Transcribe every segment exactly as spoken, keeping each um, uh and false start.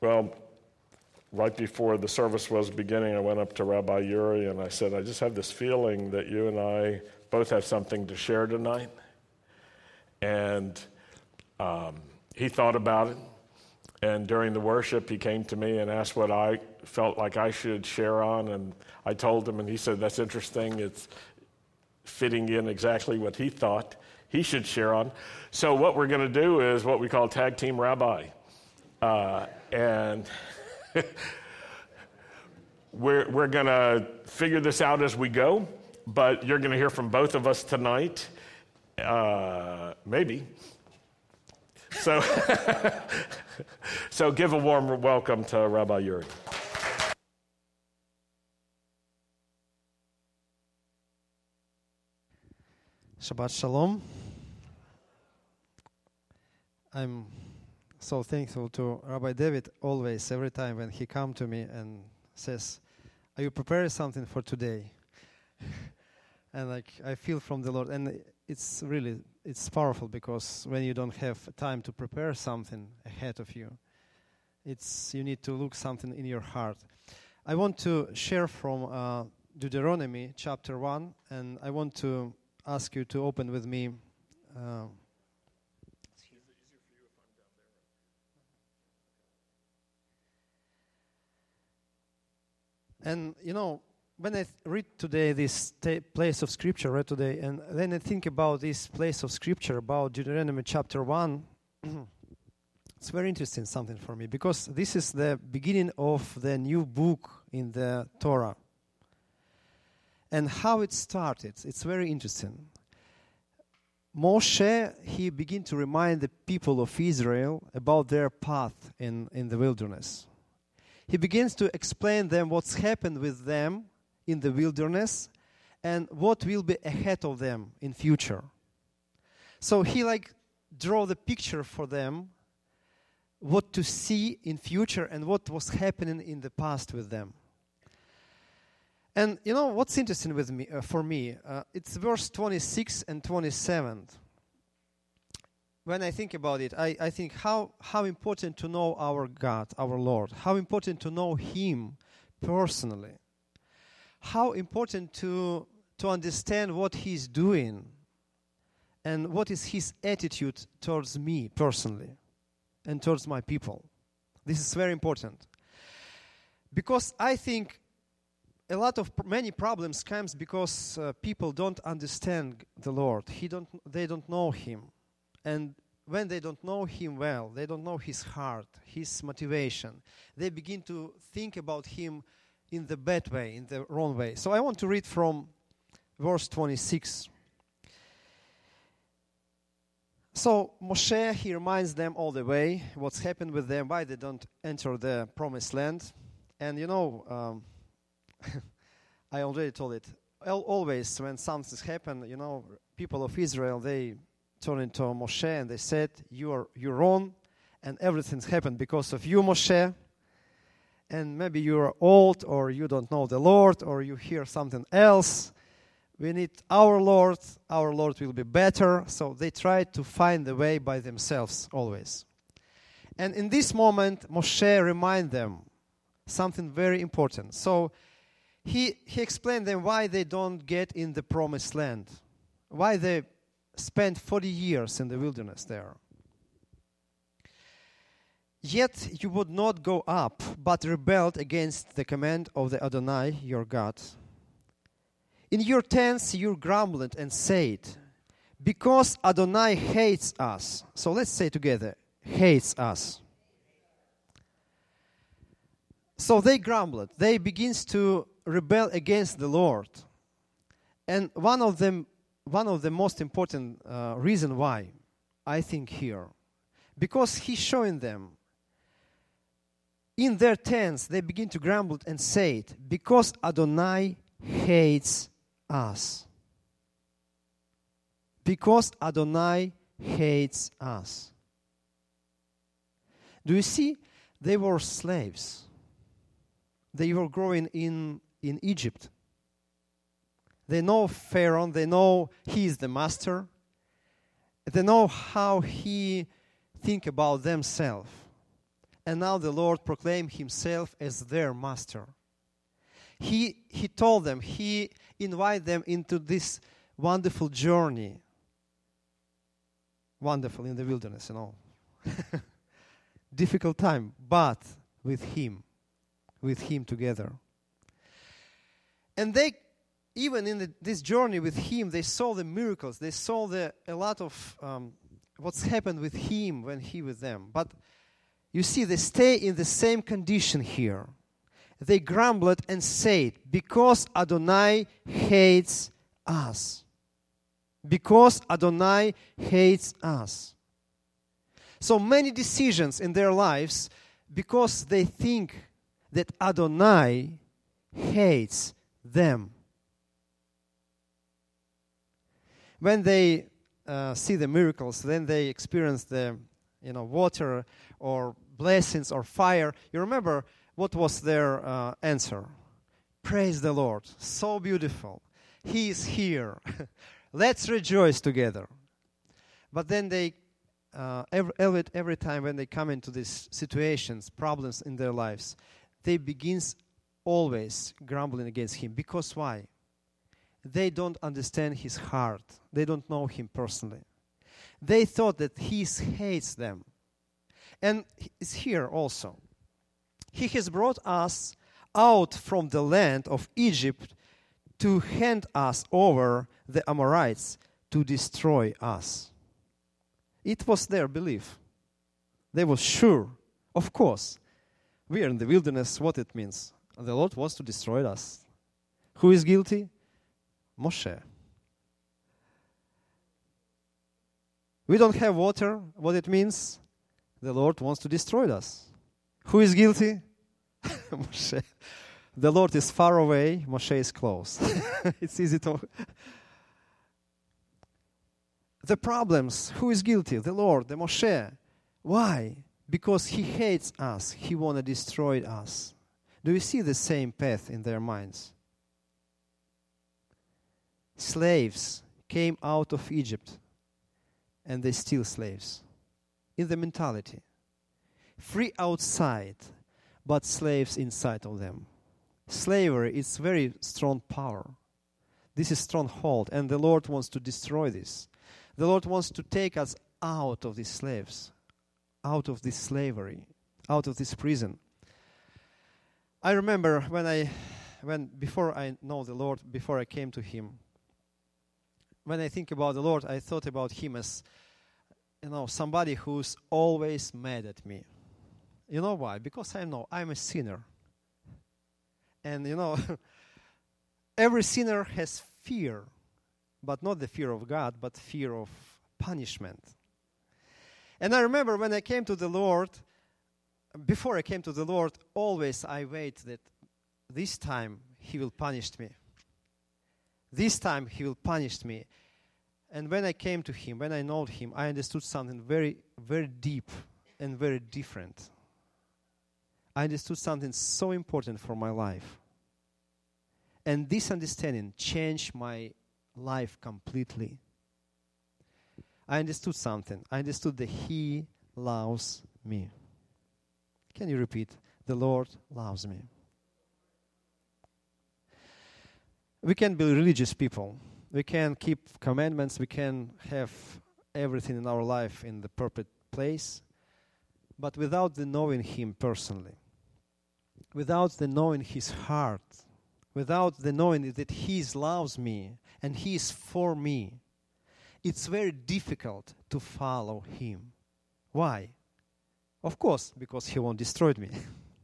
Well, right before the service was beginning, I went up to Rabbi Yuri and I said, I just have this feeling that you and I both have something to share tonight. And um, he thought about it. And during the worship, he came to me and asked what I felt like I should share on. And I told him, and he said, that's interesting. It's fitting in exactly what he thought he should share on. So what we're going to do is what we call Tag Team Rabbi. Uh, and we're, we're going to figure this out as we go. But you're going to hear from both of us tonight. Uh, maybe. So, so give a warm welcome to Rabbi Yuri. Shabbat Shalom. I'm so thankful to Rabbi David always, every time when he comes to me and says, are you preparing something for today? And like I feel from the Lord. And it's really, it's powerful because when you don't have time to prepare something ahead of you, it's you need to look something in your heart. I want to share from uh, Deuteronomy chapter one, and I want to ask you to open with me. Uh, and you know, when I th- read today this ta- place of scripture, read today, and then I think about this place of scripture, about Deuteronomy chapter one, it's very interesting something for me, because this is the beginning of the new book in the Torah. And how it started, it's very interesting. Moshe, he began to remind the people of Israel about their path in, in the wilderness. He begins to explain them what's happened with them in the wilderness and what will be ahead of them in future. So he like draw the picture for them, what to see in future and what was happening in the past with them. And you know what's interesting with me uh, for me, uh, it's verse twenty-six and twenty-seven. When I think about it, I, I think how, how important to know our God, our Lord, how important to know Him personally. How important to to understand what He's doing and what is His attitude towards me personally and towards my people. This is very important. Because I think a lot of many problems comes because uh, people don't understand the Lord. He don't they don't know Him. And when they don't know Him well, they don't know His heart, His motivation, they begin to think about Him in the bad way, in the wrong way. So I want to read from verse twenty-six. So Moshe, he reminds them all the way what's happened with them, why they don't enter the promised land. And you know, um, I already told it, Al- always when something's happened, you know, people of Israel, they turn into Moshe and they said, you are, you're wrong, and everything's happened because of you, Moshe. And maybe you're old, or you don't know the Lord, or you hear something else. We need our Lord. Our Lord will be better. So they try to find the way by themselves always. And in this moment, Moshe remind them something very important. So he he explained them why they don't get in the promised land, why they spent forty years in the wilderness there. Yet you would not go up, but rebelled against the command of the Adonai, your God. In your tents you grumbled and said, because Adonai hates us. So let's say together, hates us. So they grumbled. They begins to rebel against the Lord. And one of them, one of the most important uh, reason why, I think here, because he's showing them, in their tents, they begin to grumble and say it, because Adonai hates us. Because Adonai hates us. Do you see? They were slaves. They were growing in, in Egypt. They know Pharaoh. They know he is the master. They know how he think about themselves. And now the Lord proclaimed himself as their master. He, he told them, he invited them into this wonderful journey. Wonderful in the wilderness, you know. Difficult time, but with him. With him together. And they, even in the, this journey with him, they saw the miracles. They saw the, a lot of um, what's happened with him when he was with them. But you see, they stay in the same condition here. They grumbled and said, because Adonai hates us. Because Adonai hates us. So many decisions in their lives, because they think that Adonai hates them. When they uh, see the miracles, then they experience the, you know, water or blessings or fire. You remember what was their uh, answer? Praise the Lord. So beautiful. He is here. Let's rejoice together. But then they, uh, every, every, every time when they come into these situations, problems in their lives, they begin always grumbling against him. Because why? They don't understand his heart. They don't know him personally. They thought that he hates them. And it's here also. He has brought us out from the land of Egypt to hand us over the Amorites to destroy us. It was their belief. They were sure, of course, we are in the wilderness, what it means. The Lord wants to destroy us. Who is guilty? Moshe. We don't have water, what it means? The Lord wants to destroy us. Who is guilty? Moshe. The Lord is far away, Moshe is close. It's easy to... The problems, who is guilty? The Lord, the Moshe. Why? Because he hates us. He wants to destroy us. Do you see the same path in their minds? Slaves came out of Egypt, and they still slaves. In the mentality. Free outside, but slaves inside of them. Slavery is very strong power. This is stronghold, and the Lord wants to destroy this. The Lord wants to take us out of these slaves, out of this slavery, out of this prison. I remember when I, when before I know the Lord, before I came to Him, when I think about the Lord, I thought about Him as, you know, somebody who's always mad at me. You know why? Because I know I'm a sinner. And, you know, every sinner has fear, but not the fear of God, but fear of punishment. And I remember when I came to the Lord, before I came to the Lord, always I wait that this time He will punish me. This time He will punish me. And when I came to Him, when I know Him, I understood something very, very deep and very different. I understood something so important for my life. And this understanding changed my life completely. I understood something. I understood that He loves me. Can you repeat? The Lord loves me. We can be religious people. We can keep commandments. We can have everything in our life in the perfect place. But without the knowing Him personally, without the knowing His heart, without the knowing that He loves me and He is for me, it's very difficult to follow Him. Why? Of course, because He won't destroy me.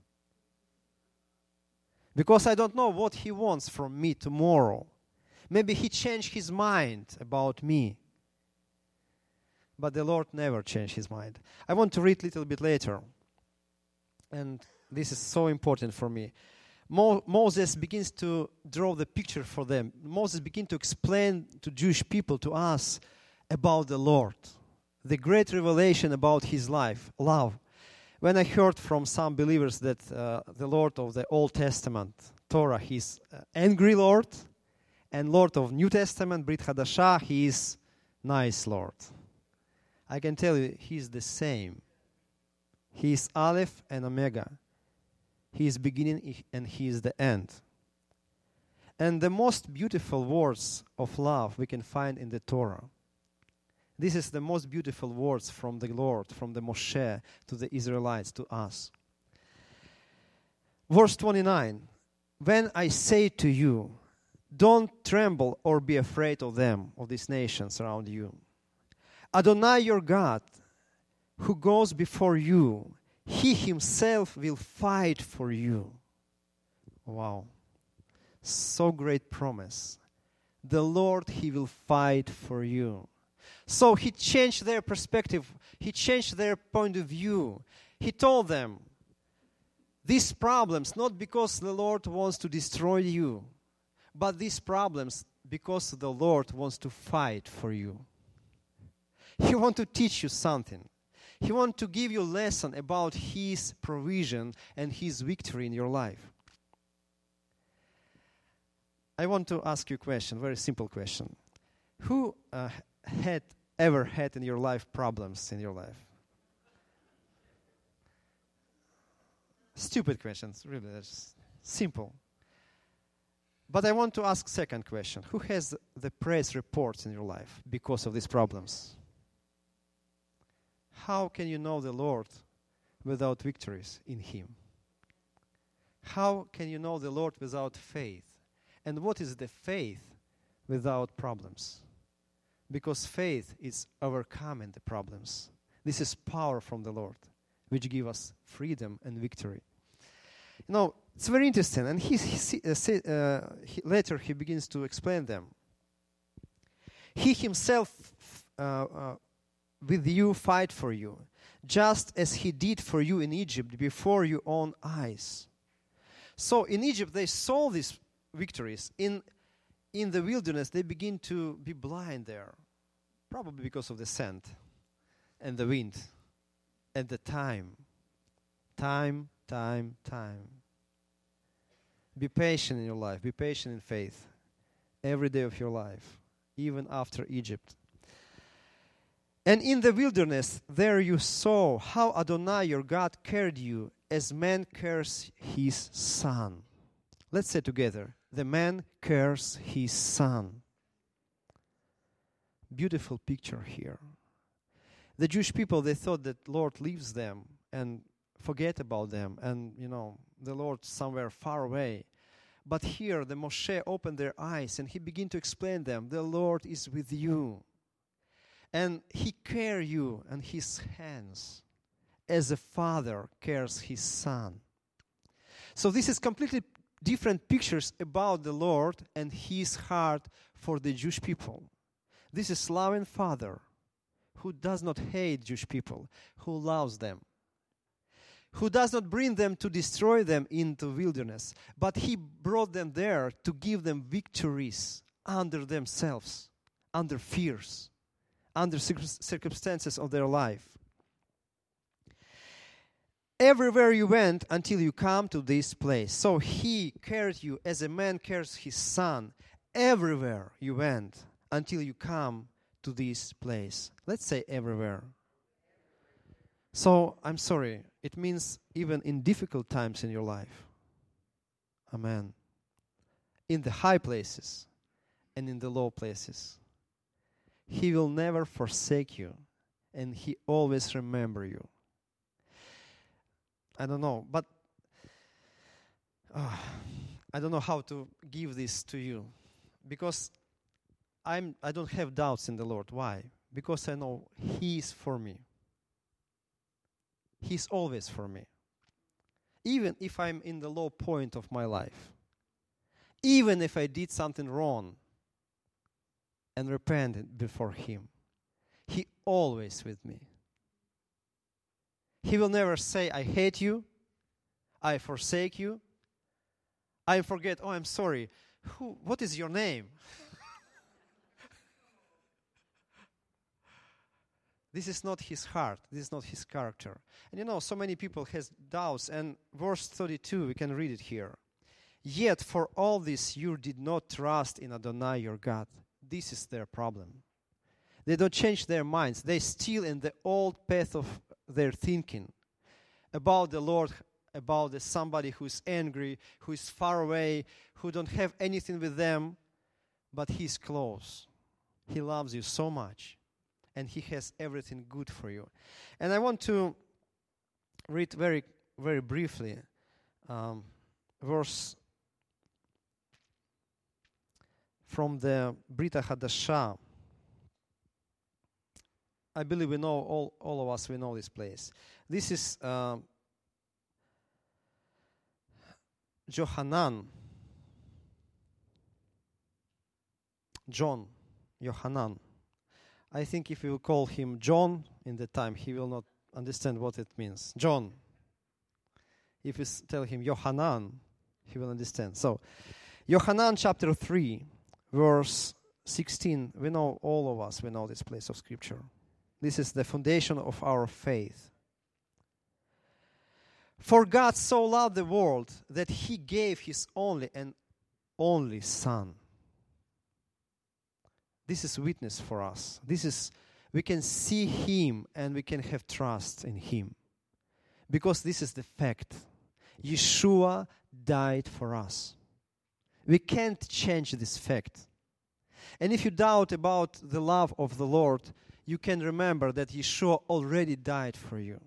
Because I don't know what He wants from me tomorrow. Maybe He changed His mind about me. But the Lord never changed His mind. I want to read a little bit later. And this is so important for me. Mo- Moses begins to draw the picture for them. Moses begins to explain to Jewish people, to us, about the Lord. The great revelation about His life, love. When I heard from some believers that uh, the Lord of the Old Testament, Torah, He's uh, angry Lord, and Lord of New Testament, Brit Hadashah, He is nice Lord. I can tell you, He's the same. He is Aleph and Omega. He is beginning and He is the end. And the most beautiful words of love we can find in the Torah. This is the most beautiful words from the Lord, from the Moshe to the Israelites, to us. Verse twenty-nine, when I say to you, don't tremble or be afraid of them, of these nations around you. Adonai your God, who goes before you, He Himself will fight for you. Wow. So great promise. The Lord, He will fight for you. So He changed their perspective. He changed their point of view. He told them, these problems, not because the Lord wants to destroy you, but these problems because the Lord wants to fight for you. He wants to teach you something. He wants to give you a lesson about His provision and His victory in your life. I want to ask you a question, very simple question. Who uh, had ever had in your life problems in your life? Stupid questions, really, that's simple. But I want to ask second question. Who has the praise reports in your life because of these problems? How can you know the Lord without victories in Him? How can you know the Lord without faith? And what is the faith without problems? Because faith is overcoming the problems. This is power from the Lord, which gives us freedom and victory. You know, it's very interesting. And he, he, uh, say, uh, he later he begins to explain them. He Himself uh, uh, with you fight for you, just as He did for you in Egypt before your own eyes. So in Egypt they saw these victories. In in the wilderness they begin to be blind there, probably because of the sand and the wind and the time. Time, time, time. Be patient in your life. Be patient in faith. Every day of your life, even after Egypt. And in the wilderness, there you saw how Adonai, your God, cared you as man cares his son. Let's say together, the man cares his son. Beautiful picture here. The Jewish people, they thought that Lord leaves them and forget about them, and, you know, the Lord somewhere far away. But here, the Moshe opened their eyes, and he began to explain them, the Lord is with you. And He cares you in His hands, as a father cares his son. So this is completely different pictures about the Lord and His heart for the Jewish people. This is loving Father who does not hate Jewish people, who loves them, who does not bring them to destroy them into wilderness, but He brought them there to give them victories under themselves, under fears, under circumstances of their life. Everywhere you went until you come to this place. So He cared you as a man cares his son. Everywhere you went until you come to this place. Let's say everywhere. So, I'm sorry, it means even in difficult times in your life. Amen. In the high places and in the low places. He will never forsake you, and He always remember you. I don't know, but uh, I don't know how to give this to you, because I'm I don't have doubts in the Lord. Why? Because I know He is for me. He's always for me. Even if I'm in the low point of my life, even if I did something wrong and repented before Him, He always with me. He will never say, I hate you, I forsake you, I forget, oh, I'm sorry, who? What is your name? This is not His heart. This is not His character. And you know, so many people has doubts. And verse thirty-two, we can read it here. Yet for all this you did not trust in Adonai your God. This is their problem. They don't change their minds. They still in the old path of their thinking. about the Lord, about the somebody who's angry, who is far away, who don't have anything with them, but He's close. He loves you so much, and He has everything good for you. And I want to read very, very briefly um, verse from the Brit HaDasha. I believe we know, all, all of us, we know this place. This is uh, Johanan, John, Yohanan. I think if you call him John in the time, he will not understand what it means. John. If you tell him Yohanan, he will understand. So, Yohanan chapter three, verse sixteen. We know, all of us, we know this place of Scripture. This is the foundation of our faith. For God so loved the world that He gave His only and only Son. This is witness for us. This is, we can see Him and we can have trust in Him. Because this is the fact. Yeshua died for us. We can't change this fact. And if you doubt about the love of the Lord, you can remember that Yeshua already died for you.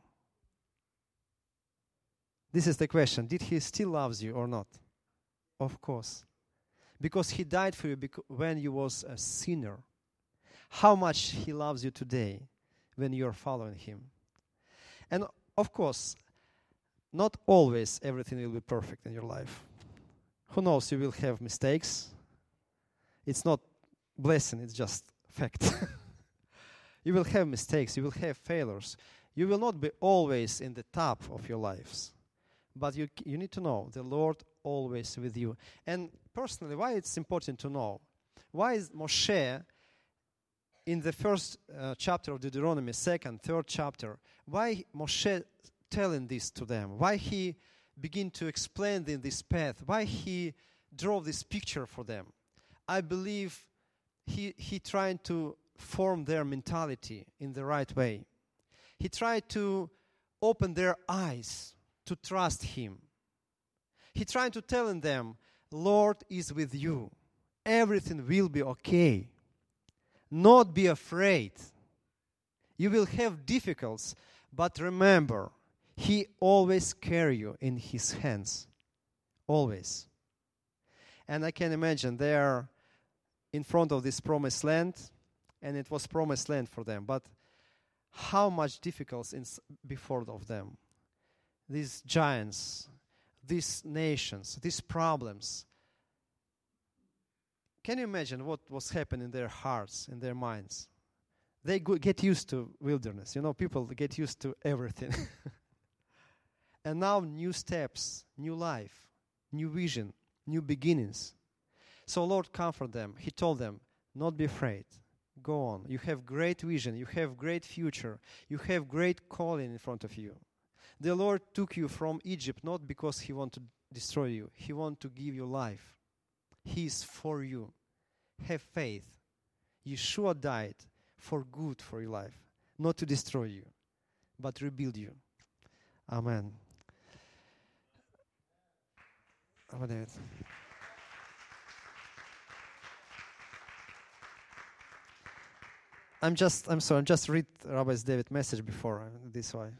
This is the question. Did He still love you or not? Of course. Because He died for you when you was a sinner. How much He loves you today when you are following Him. And of course, not always everything will be perfect in your life. Who knows, you will have mistakes. It's not blessing, it's just fact. You will have mistakes, you will have failures. You will not be always in the top of your lives. But you you need to know the Lord always with you. And personally, why it's important to know? Why is Moshe in the first uh, chapter of Deuteronomy, second, third chapter, why Moshe telling this to them? Why he begin to explain in this path? Why he draw this picture for them? I believe he he trying to form their mentality in the right way. He tried to open their eyes to trust Him. He trying to tell them, Lord is with you. Everything will be okay. Not be afraid. You will have difficulties, but remember, He always carry you in His hands. Always. And I can imagine they are in front of this promised land, and it was promised land for them. But how much difficulties before of them? These giants, these nations, these problems. Can you imagine what was happening in their hearts, in their minds? They go, get used to wilderness. You know, people get used to everything. And now new steps, new life, new vision, new beginnings. So Lord comfort them. He told them, not be afraid. Go on. You have great vision. You have great future. You have great calling in front of you. The Lord took you from Egypt not because He wants to destroy you. He wants to give you life. He is for you. Have faith. Yeshua died for good for your life. Not to destroy you, but rebuild you. Amen. Amen. I'm just, I'm sorry, I'm just read Rabbi David's message before, uh, this way.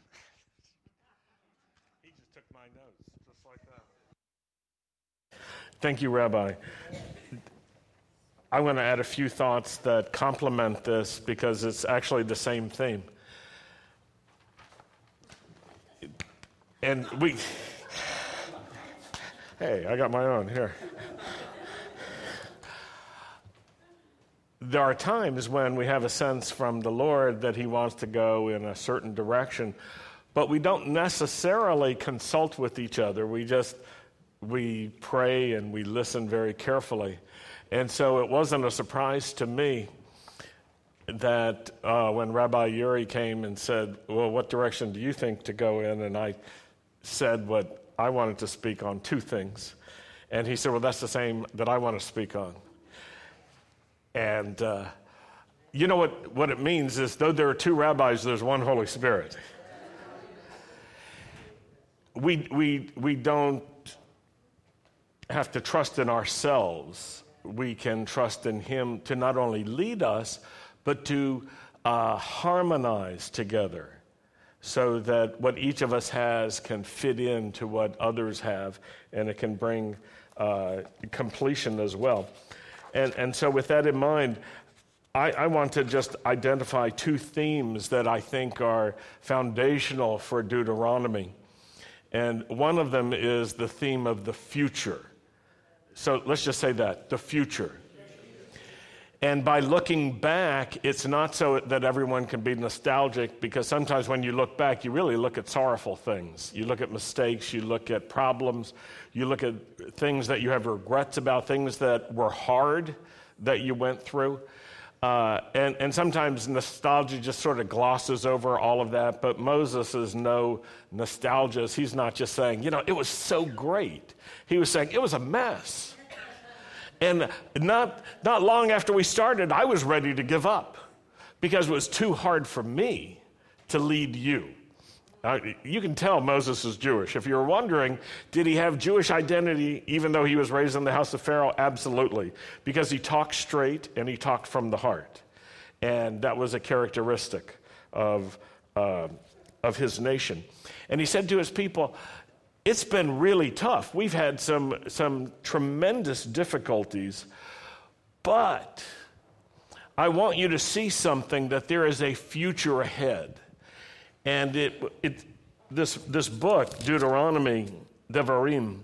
He just took my notes, just like that. Thank you, Rabbi. I want to add a few thoughts that complement this because it's actually the same theme. And we, hey, I got my own here. There are times when we have a sense from the Lord that He wants to go in a certain direction, but we don't necessarily consult with each other. We just, we pray and we listen very carefully. And so it wasn't a surprise to me that uh, when Rabbi Yuri came and said, well, what direction do you think to go in? And I said what I wanted to speak on, two things. And he said, well, that's the same that I want to speak on. And uh, you know what, what it means is, though there are two rabbis, there's one Holy Spirit. we, we, we don't have to trust in ourselves. We can trust in him to not only lead us, but to uh, harmonize together so that what each of us has can fit into what others have, and it can bring uh, completion as well. And, and so with that in mind, I, I want to just identify two themes that I think are foundational for Deuteronomy. And one of them is the theme of the future. So let's just say that, the future. And by looking back, it's not so that everyone can be nostalgic, because sometimes when you look back, you really look at sorrowful things. You look at mistakes, you look at problems, you look at things that you have regrets about, things that were hard that you went through. Uh, and, and sometimes nostalgia just sort of glosses over all of that, but Moses is no nostalgia. He's not just saying, you know, it was so great. He was saying, it was a mess. And not, not long after we started, I was ready to give up because it was too hard for me to lead you. Uh, you can tell Moses is Jewish. If you're wondering, did he have Jewish identity even though he was raised in the house of Pharaoh? Absolutely, because he talked straight and he talked from the heart. And that was a characteristic of, uh, of his nation. And he said to his people, it's been really tough. We've had some, some tremendous difficulties, but I want you to see something, that there is a future ahead. And it, it, this, this book, Deuteronomy, Devarim,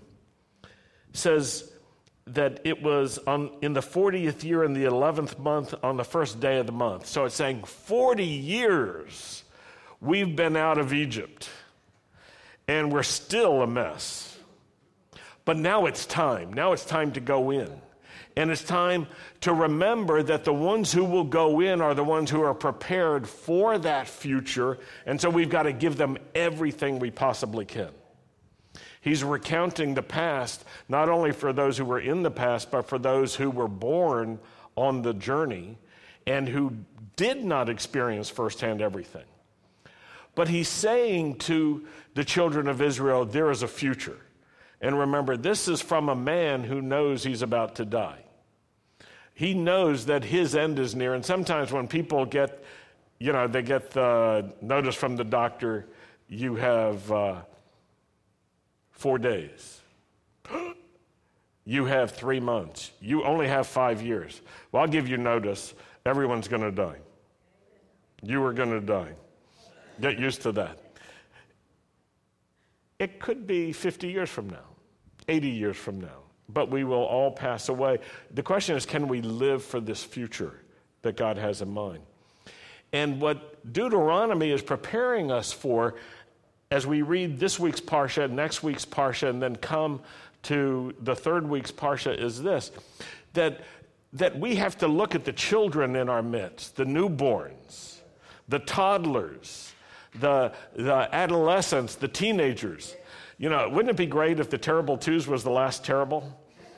says that it was on, in the fortieth year in the eleventh month on the first day of the month. So it's saying forty years we've been out of Egypt, and we're still a mess. But now it's time. Now it's time to go in. And it's time to remember that the ones who will go in are the ones who are prepared for that future. And so we've got to give them everything we possibly can. He's recounting the past, not only for those who were in the past, but for those who were born on the journey and who did not experience firsthand everything. But he's saying to the children of Israel, there is a future. And remember, this is from a man who knows he's about to die. He knows that his end is near. And sometimes when people get, you know, they get the notice from the doctor, you have uh, four days. You have three months. You only have five years. Well, I'll give you notice. Everyone's going to die. You are going to die. Get used to that. It could be fifty years from now, eighty years from now, but we will all pass away. The question is, can we live for this future that God has in mind? And what Deuteronomy is preparing us for, as we read this week's Parsha, next week's Parsha, and then come to the third week's Parsha, is this, that, that we have to look at the children in our midst, the newborns, the toddlers, the, the adolescents, the teenagers. You know, wouldn't it be great if the terrible twos was the last terrible?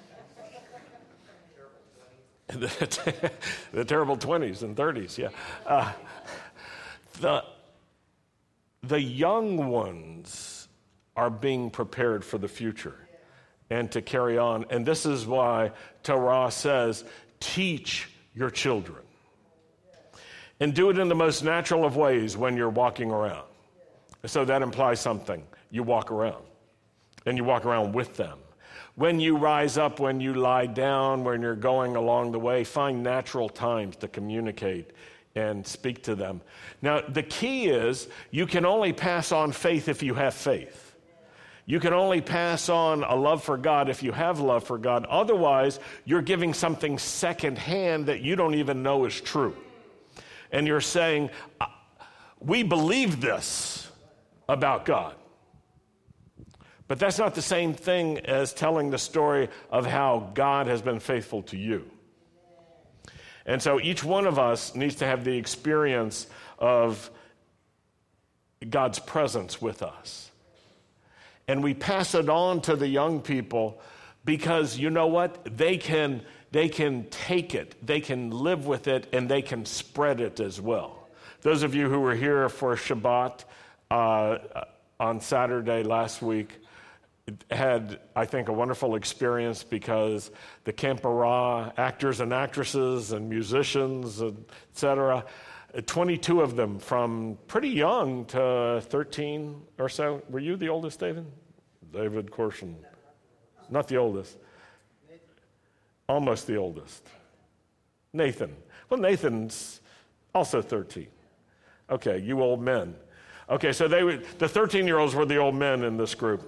the, the terrible twenties and thirties, yeah. Uh, the, the young ones are being prepared for the future and to carry on. And this is why Torah says, teach your children. And do it in the most natural of ways when you're walking around. So that implies something. You walk around. And you walk around with them. When you rise up, when you lie down, when you're going along the way, find natural times to communicate and speak to them. Now, the key is you can only pass on faith if you have faith. You can only pass on a love for God if you have love for God. Otherwise, you're giving something secondhand that you don't even know is true. And you're saying, we believe this about God. But that's not the same thing as telling the story of how God has been faithful to you. And so each one of us needs to have the experience of God's presence with us. And we pass it on to the young people because, you know what? They can, they can take it, they can live with it, and they can spread it as well. Those of you who were here for Shabbat, uh, on Saturday last week had, I think, a wonderful experience because the Camp Ara actors and actresses and musicians, et cetera, twenty-two of them from pretty young to thirteen or so. Were you the oldest, David? David Corson. Not the oldest. Almost the oldest. Nathan. Well, Nathan's also thirteen. Okay, you old men. Okay, so they were, the thirteen-year-olds were the old men in this group.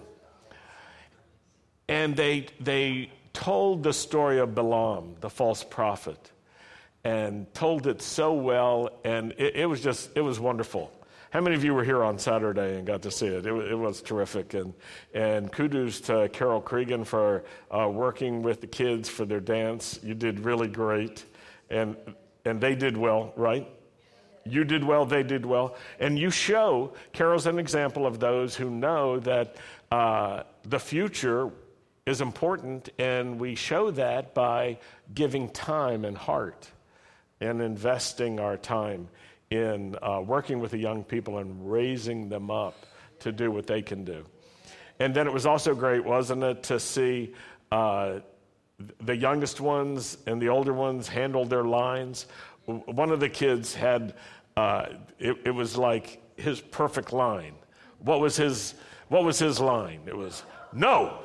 And they they told the story of Balaam, the false prophet, and told it so well, and it, it was just, it was wonderful. How many of you were here on Saturday and got to see it? It, it was terrific. And, and kudos to Carol Cregan for uh, working with the kids for their dance. You did really great. And, and they did well, right? You did well, they did well. And you show, Carol's an example of those who know that uh, the future is important, and we show that by giving time and heart and investing our time in uh, working with the young people and raising them up to do what they can do. And then it was also great, wasn't it, to see uh, the youngest ones and the older ones handle their lines. One of the kids had, uh, it, it was like his perfect line. What was his, what was his line? It was, no.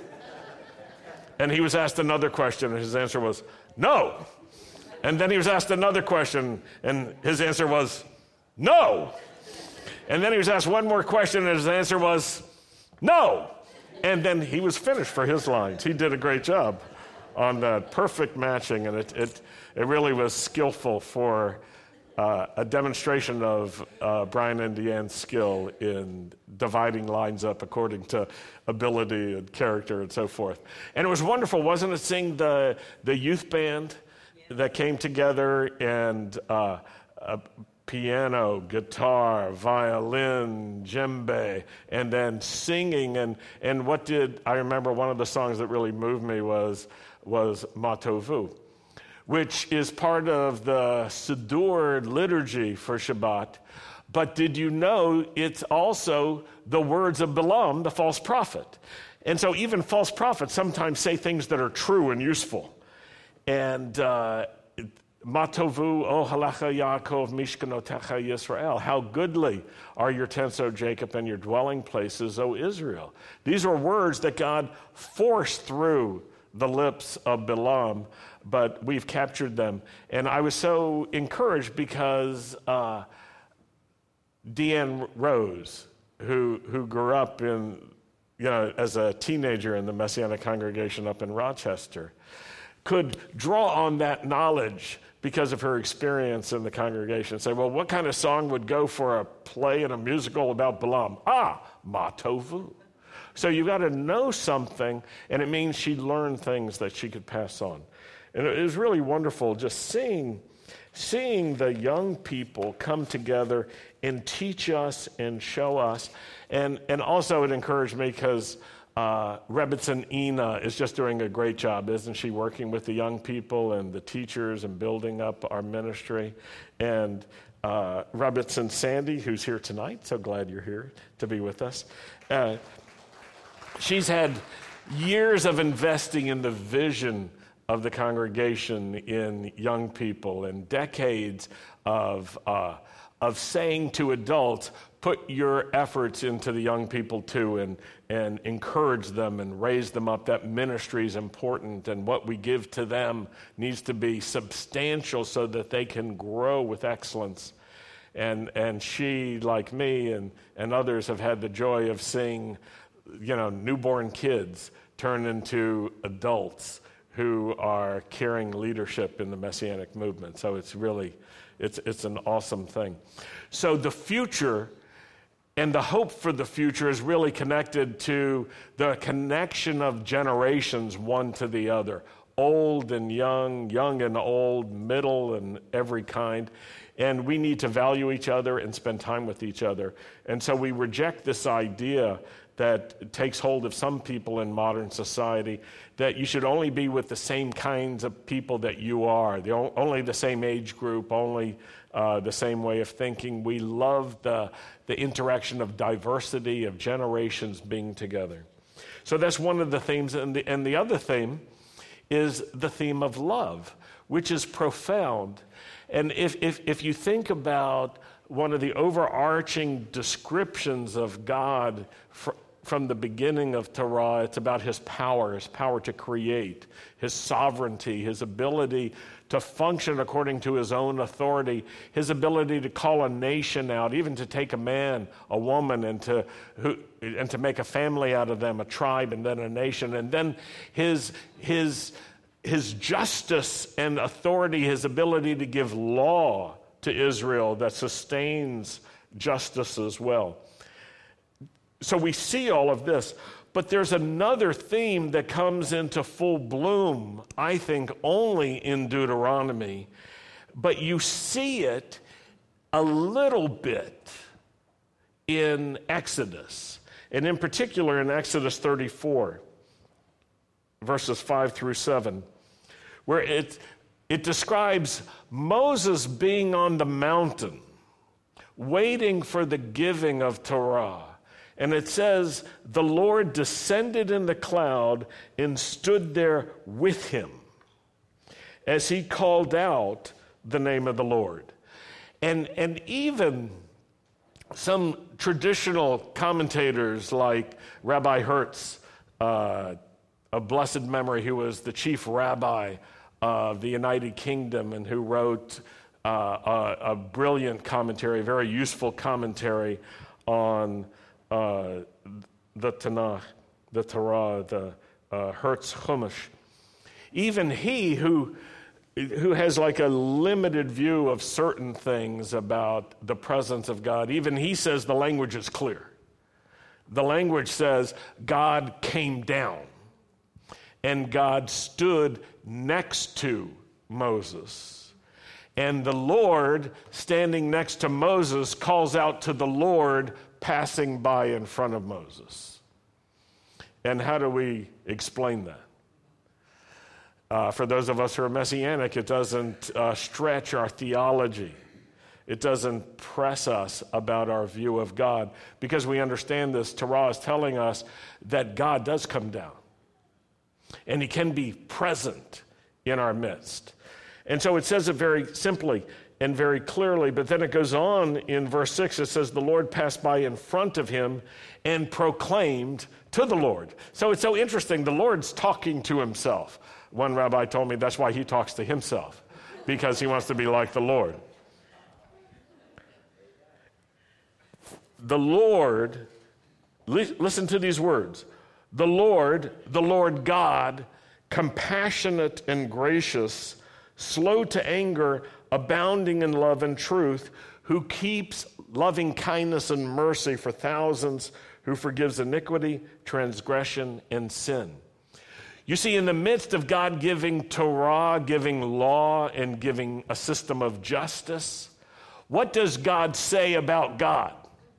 And he was asked another question, and his answer was, no. And then he was asked another question, and his answer was, no. And then he was asked one more question, and his answer was, no. And then he was finished for his lines. He did a great job on that perfect matching, and it it, it really was skillful for uh, a demonstration of uh, Brian and Deanne's skill in dividing lines up according to ability and character and so forth. And it was wonderful, wasn't it, seeing the, the youth band that came together, and uh, a piano, guitar, violin, djembe, and then singing. And, and what did, I remember one of the songs that really moved me was, was Ma Tovu, which is part of the Siddur liturgy for Shabbat. But did you know it's also the words of Balaam, the false prophet? And so even false prophets sometimes say things that are true and useful. And uh, Matovu, O halacha Yaakov, Mishkanotecha Yisrael. How goodly are your tents, O Jacob, and your dwelling places, O Israel. These are words that God forced through the lips of Balaam, but we've captured them. And I was so encouraged because uh, Deanne Rose, who who grew up in, you know, as a teenager in the Messianic congregation up in Rochester, could draw on that knowledge because of her experience in the congregation and say, well, what kind of song would go for a play and a musical about Balaam? Ah, Ma Tovu. So you got to know something, and it means she learned things that she could pass on. And it was really wonderful just seeing, seeing the young people come together and teach us and show us. And, and also it encouraged me because Uh, Rebbitzin Ina is just doing a great job, isn't she, working with the young people and the teachers and building up our ministry. And uh, Rebbitzin Sandy, who's here tonight, so glad you're here to be with us. Uh, she's had years of investing in the vision of the congregation in young people and decades of uh, of saying to adults, put your efforts into the young people too, and and encourage them and raise them up. That ministry is important, and what we give to them needs to be substantial so that they can grow with excellence. And and she, like me and, and others, have had the joy of seeing, you know, newborn kids turn into adults who are carrying leadership in the Messianic movement. So it's really, it's it's an awesome thing. So the future and the hope for the future is really connected to the connection of generations, one to the other. Old and young, young and old, middle and every kind. And we need to value each other and spend time with each other. And so we reject this idea that takes hold of some people in modern society, that you should only be with the same kinds of people that you are, the, only the same age group, only uh, the same way of thinking. We love the, the interaction of diversity, of generations being together. So that's one of the themes. And the, and the other theme is the theme of love, which is profound. And if, if, if you think about one of the overarching descriptions of God fr- from the beginning of Torah, it's about his power, his power to create, his sovereignty, his ability to function according to his own authority, his ability to call a nation out, even to take a man, a woman, and to who, and to make a family out of them, a tribe, and then a nation, and then his his his justice and authority, his ability to give law to Israel that sustains justice as well. So we see all of this, but there's another theme that comes into full bloom, I think, only in Deuteronomy, but you see it a little bit in Exodus, and in particular in Exodus thirty-four, verses five through seven, where it, it describes Moses being on the mountain, waiting for the giving of Torah. And it says, the Lord descended in the cloud and stood there with him as he called out the name of the Lord. And, and even some traditional commentators like Rabbi Hertz, uh, of blessed memory, who was the chief rabbi of the United Kingdom and who wrote uh, a, a brilliant commentary, a very useful commentary on uh, the Tanakh, the Torah, the uh, Hertz Chumash. Even he who who has like a limited view of certain things about the presence of God, even he says the language is clear. The language says God came down and God stood next to Moses. And the Lord, standing next to Moses, calls out to the Lord passing by in front of Moses. And how do we explain that? Uh, for those of us who are Messianic, it doesn't uh, stretch our theology. It doesn't press us about our view of God, because we understand this. Torah is telling us that God does come down, and he can be present in our midst. And so it says it very simply and very clearly, but then it goes on in verse six, it says, the Lord passed by in front of him and proclaimed to the Lord. So it's so interesting, the Lord's talking to himself. One rabbi told me that's why he talks to himself, because he wants to be like the Lord. The Lord, li- listen to these words, the Lord, the Lord God, compassionate and gracious, slow to anger, abounding in love and truth, who keeps loving kindness and mercy for thousands, who forgives iniquity, transgression, and sin. You see, in the midst of God giving Torah, giving law, and giving a system of justice, what does God say about God?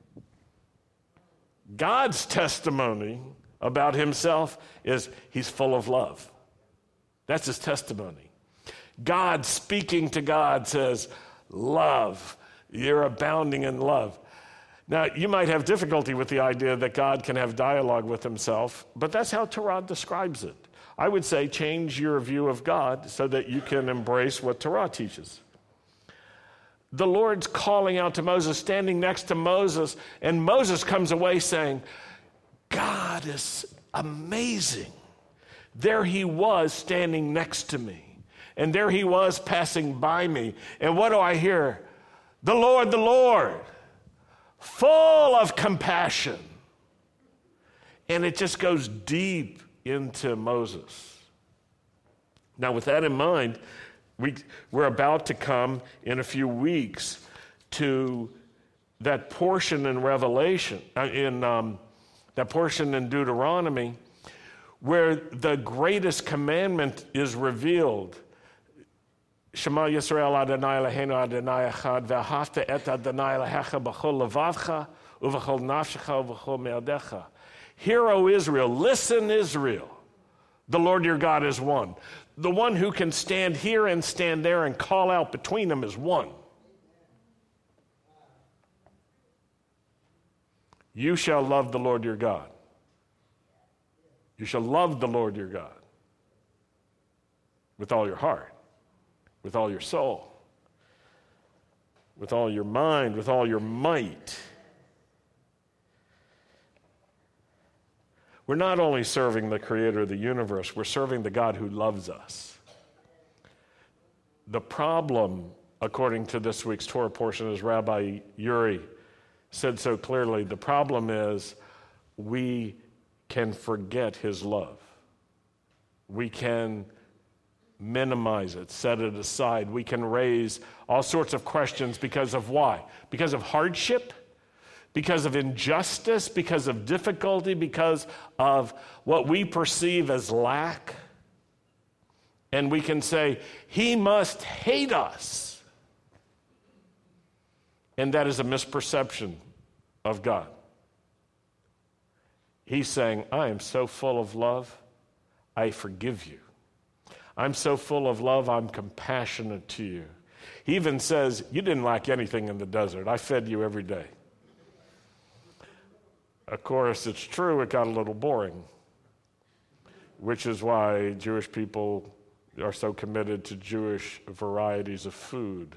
God's testimony about himself is he's full of love. That's his testimony. God speaking to God says, love, you're abounding in love. Now, you might have difficulty with the idea that God can have dialogue with himself, but that's how Torah describes it. I would say change your view of God so that you can embrace what Torah teaches. The Lord's calling out to Moses, standing next to Moses, and Moses comes away saying, God is amazing. There he was standing next to me, and there he was passing by me. And what do I hear? The Lord, the Lord, full of compassion. And it just goes deep into Moses. Now, with that in mind, we, we're about to come in a few weeks to that portion in Revelation, uh, in um, that portion in Deuteronomy, where the greatest commandment is revealed. Shema Yisrael Adonai Eloheinu Adonai Echad Ve'ahavta et Adonai Elohecha b'chol levavcha uv'chol nafshecha uv'chol me'adecha. Hear, O Israel, listen, Israel. The Lord your God is one. The one who can stand here and stand there and call out between them is one. You shall love the Lord your God. You shall love the Lord your God with all your heart, with all your soul, with all your mind, with all your might. We're not only serving the creator of the universe, we're serving the God who loves us. The problem, according to this week's Torah portion, as Rabbi Uri said so clearly, the problem is we can forget his love. We can minimize it, set it aside. We can raise all sorts of questions because of why? Because of hardship? Because of injustice? Because of difficulty? Because of what we perceive as lack? And we can say, he must hate us. And that is a misperception of God. He's saying, I am so full of love, I forgive you. I'm so full of love, I'm compassionate to you. He even says, you didn't lack anything in the desert. I fed you every day. Of course, it's true, it got a little boring, which is why Jewish people are so committed to Jewish varieties of food.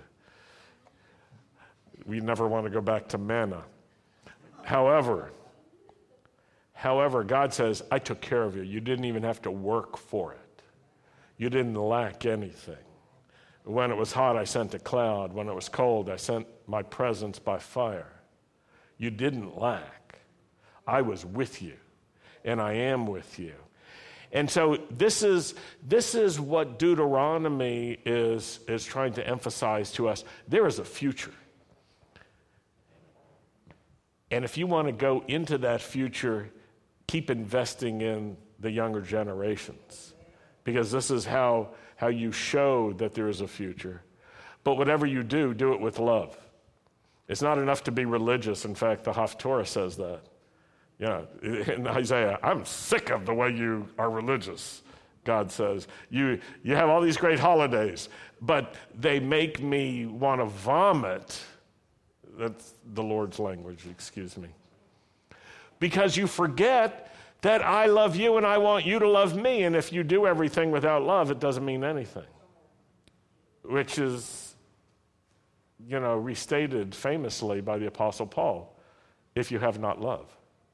We never want to go back to manna. However, however, God says, I took care of you. You didn't even have to work for it. You didn't lack anything. When it was hot, I sent a cloud. When it was cold, I sent my presence by fire. You didn't lack. I was with you, and I am with you. And so this is this is what Deuteronomy is, is trying to emphasize to us. There is a future. And if you want to go into that future, keep investing in the younger generations, because this is how, how you show that there is a future. But whatever you do, do it with love. It's not enough to be religious. In fact, the Haftorah says that. Yeah, in Isaiah, I'm sick of the way you are religious, God says. You, you have all these great holidays, but they make me want to vomit. That's the Lord's language, excuse me. Because you forget that I love you and I want you to love me, and if you do everything without love, it doesn't mean anything. Which is, you know, restated famously by the Apostle Paul, if you have not love.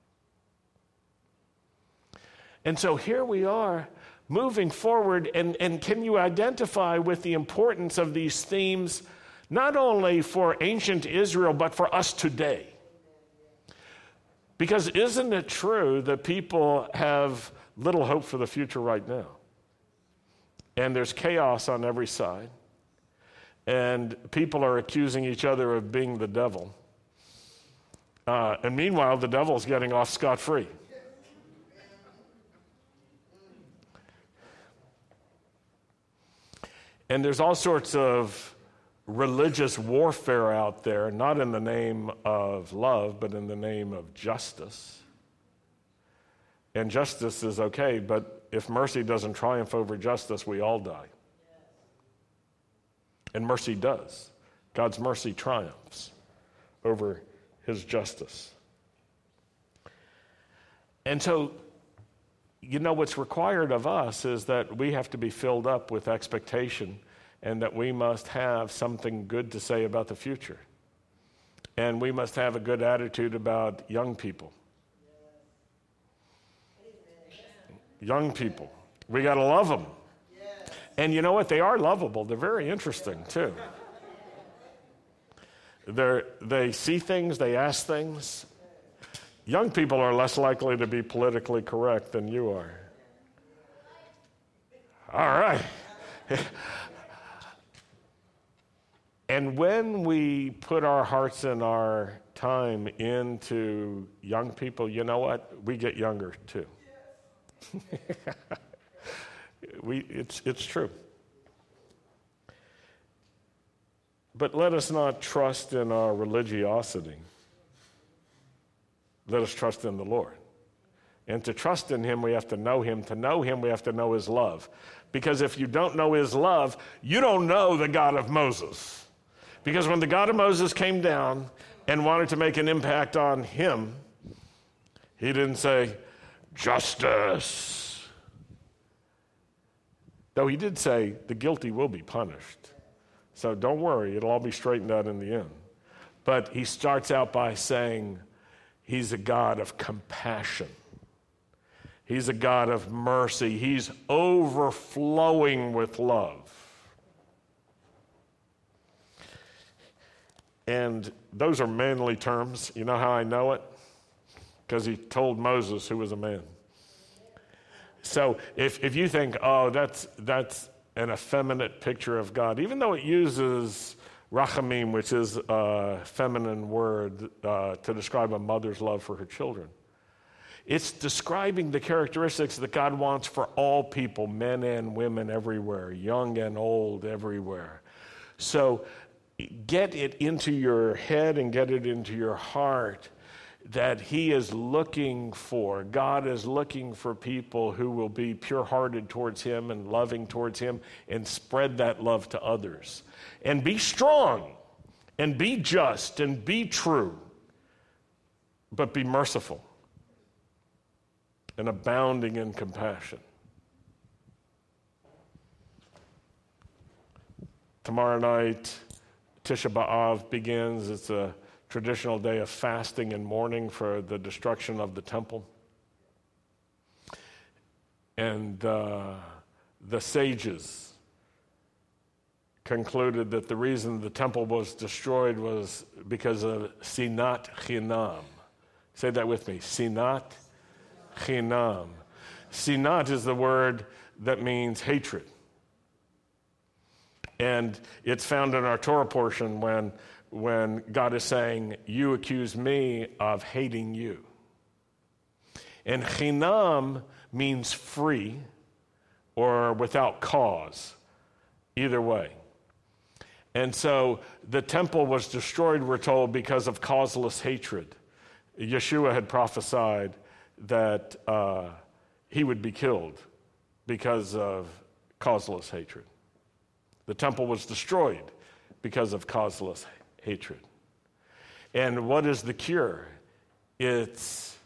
And so here we are moving forward, and, and can you identify with the importance of these themes, not only for ancient Israel, but for us today? Because isn't it true that people have little hope for the future right now? And there's chaos on every side. And people are accusing each other of being the devil. Uh, and meanwhile, the devil's getting off scot-free. And there's all sorts of religious warfare out there, not in the name of love, but in the name of justice. And justice is okay, but if mercy doesn't triumph over justice, we all die. And mercy does. God's mercy triumphs over his justice. And so, you know, what's required of us is that we have to be filled up with expectation, and that we must have something good to say about the future. And we must have a good attitude about young people. Young people. We got to love them. And you know what? They are lovable. They're very interesting, too. They're, they see things, they ask things. Young people are less likely to be politically correct than you are. All right. And when we put our hearts and our time into young people, you know what? We get younger too. we, it's, it's true. But let us not trust in our religiosity. Let us trust in the Lord. And to trust in him, we have to know him. To know him, we have to know his love. Because if you don't know his love, you don't know the God of Moses. Because when the God of Moses came down and wanted to make an impact on him, he didn't say, justice. Though he did say, the guilty will be punished. So don't worry, it'll all be straightened out in the end. But he starts out by saying he's a God of compassion. He's a God of mercy. He's overflowing with love. And those are manly terms. You know how I know it? Because he told Moses, who was a man. So if, if you think, oh, that's, that's an effeminate picture of God, even though it uses rachamim, which is a feminine word uh, to describe a mother's love for her children, it's describing the characteristics that God wants for all people, men and women everywhere, young and old everywhere. So get it into your head and get it into your heart that he is looking for, God is looking for people who will be pure-hearted towards him and loving towards him and spread that love to others. And be strong and be just and be true, but be merciful and abounding in compassion. Tomorrow night, Tisha B'Av begins. It's a traditional day of fasting and mourning for the destruction of the temple. And uh, the sages concluded that the reason the temple was destroyed was because of sinat chinam. Say that with me, sinat chinam. Sinat is the word that means hatred. And it's found in our Torah portion when, when God is saying, you accuse me of hating you. And chinam means free or without cause, either way. And so the temple was destroyed, we're told, because of causeless hatred. Yeshua had prophesied that uh, he would be killed because of causeless hatred. The temple was destroyed because of causeless hatred. And what is the cure? It's,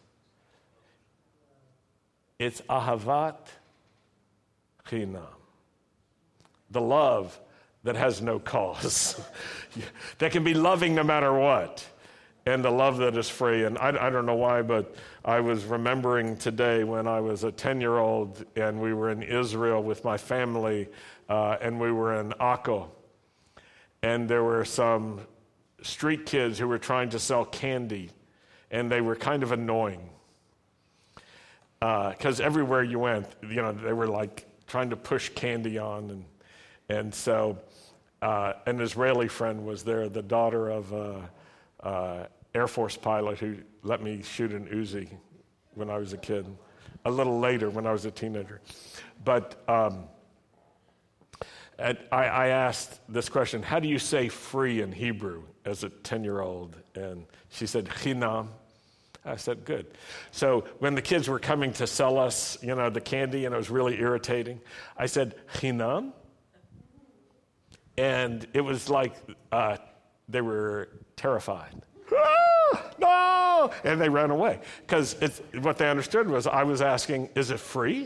it's ahavat chinam, the love that has no cause, that can be loving no matter what, and the love that is free. And I, I don't know why, but I was remembering today when I was a ten-year-old and we were in Israel with my family, uh, and we were in Akko, and there were some street kids who were trying to sell candy, and they were kind of annoying because uh, everywhere you went, you know, they were like trying to push candy on, and and so uh, an Israeli friend was there, the daughter of a uh, Air Force pilot who let me shoot an Uzi when I was a kid, a little later when I was a teenager. But um, and I, I asked this question, how do you say free in Hebrew as a ten-year-old? And she said, chinam. I said, good. So when the kids were coming to sell us, you know, the candy, and it was really irritating, I said, chinam? And it was like uh, they were terrified. Ah, no! And they ran away. Because what they understood was I was asking, is it free?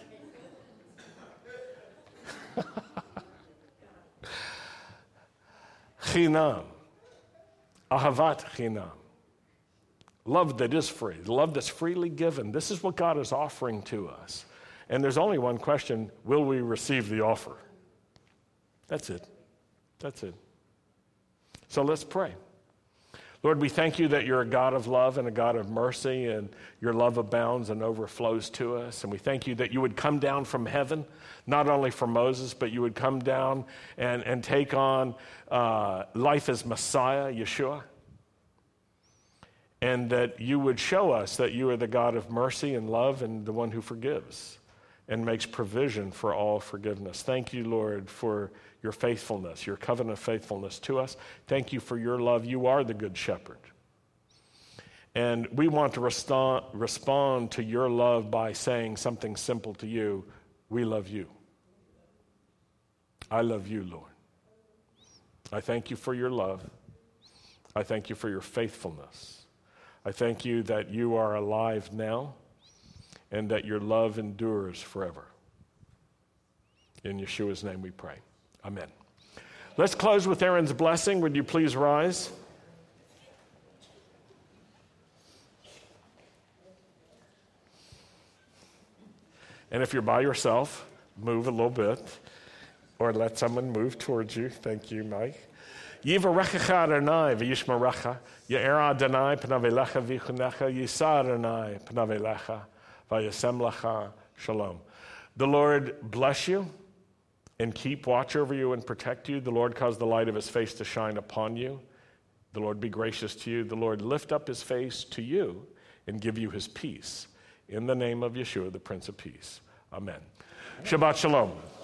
Chinam. Ahavat chinam. Love that is free. Love that's freely given. This is what God is offering to us. And there's only one question, will we receive the offer? That's it. That's it. So let's pray. Lord, we thank you that you're a God of love and a God of mercy, and your love abounds and overflows to us. And we thank you that you would come down from heaven, not only for Moses, but you would come down and, and take on uh, life as Messiah, Yeshua. And that you would show us that you are the God of mercy and love and the one who forgives and makes provision for all forgiveness. Thank you, Lord, for your faithfulness, your covenant faithfulness to us. Thank you for your love. You are the good shepherd. And we want to respond, respond to your love by saying something simple to you. We love you. I love you, Lord. I thank you for your love. I thank you for your faithfulness. I thank you that you are alive now and that your love endures forever. In Yeshua's name we pray. Amen. Let's close with Aaron's blessing. Would you please rise? And if you're by yourself, move a little bit or let someone move towards you. Thank you, Mike. Yivarechecha Adonai v'yishmerecha, Ye'er Adonai panav elecha v'yichunecha, Yisa Adonai panav elecha v'yasem lecha shalom. The Lord bless you and keep watch over you and protect you. The Lord cause the light of his face to shine upon you. The Lord be gracious to you. The Lord lift up his face to you and give you his peace. In the name of Yeshua, the Prince of Peace. Amen. Shabbat shalom.